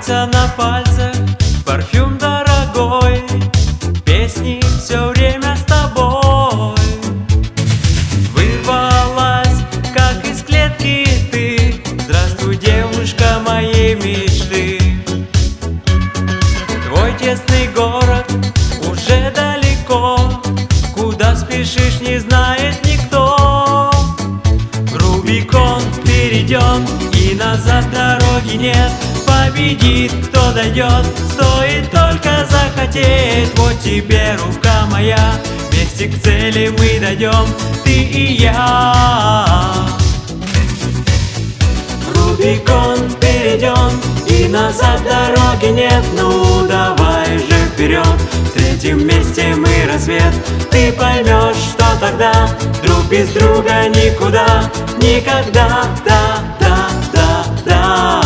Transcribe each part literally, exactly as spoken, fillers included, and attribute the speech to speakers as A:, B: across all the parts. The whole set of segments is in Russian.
A: Кольца на пальцах, парфюм дорогой, песни все время с тобой. Вырвалась, как из клетки ты. Здравствуй, девушка моей мечты. Твой тесный город уже далеко, куда спешишь, не знает никто. Рубикон перейден, и назад дороги нет. Победит, кто дойдет, стоит только захотеть. Вот тебе рука моя, вместе к цели мы дойдем, ты и я. Рубикон перейден, и назад дороги нет. Ну давай же вперед, в третьем месте мы рассвет. Ты поймешь, что тогда друг без друга никуда, никогда, да, да, да, да.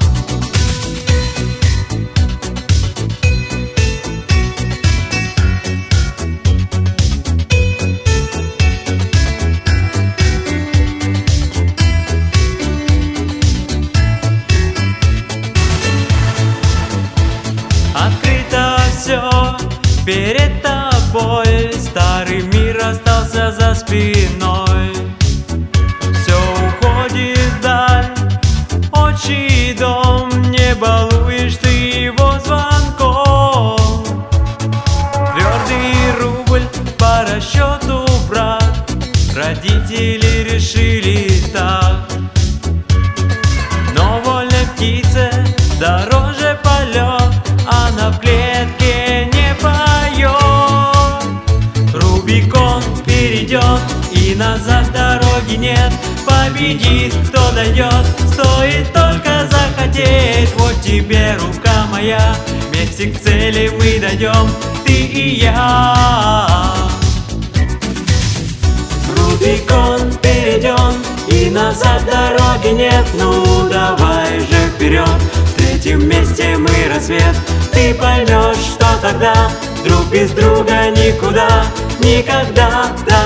A: Открыто все перед тобой, старый мир остался за спиной. Все уходит вдаль, отчий дом, не балуешь ты его звонком. Твердый рубль по расчету брат, родители решили так. Но вольной птице дороже полет, она в клетке не поет. Рубикон перейдет, и назад дороги нет. Победит, кто дойдет, стоит только захотеть. Вот тебе рука моя, вместе к цели мы дойдем, ты и я. Рубикон перейден, и назад дороги нет. Ну давай же вперед, в третьем месте мы рассвет. Ты поймешь, что тогда друг без друга никуда, никогда, да.